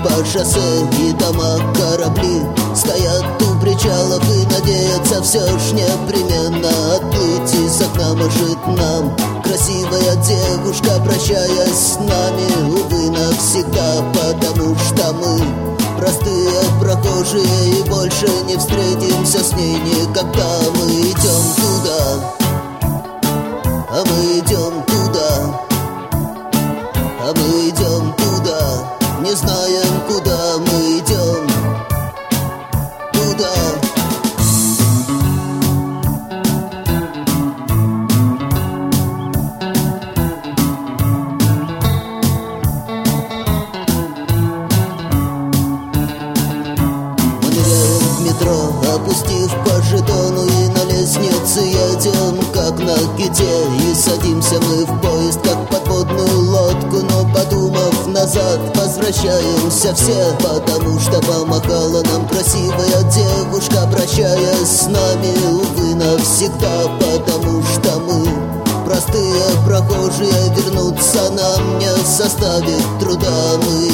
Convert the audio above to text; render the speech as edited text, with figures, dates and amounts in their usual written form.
по шоссе, и дома, корабли стоят у причалов и надеются все ж непременно отплыть. Из окна машет нам красивая девушка, прощаясь с нами, увы, навсегда, потому что мы простые прохожие и больше не встретимся с ней никогда. Мы идем туда, а мы идем туда, а мы идем туда, не знаем, куда мы идем туда. Опустив по жетону, и на лестнице едем, как на ките. И садимся мы в поезд, как подводную лодку, но, подумав назад, возвращаемся все, потому что помахала нам красивая девушка, прощаясь с нами, увы, навсегда, потому что мы простые прохожие, вернуться нам не составит труда. Мы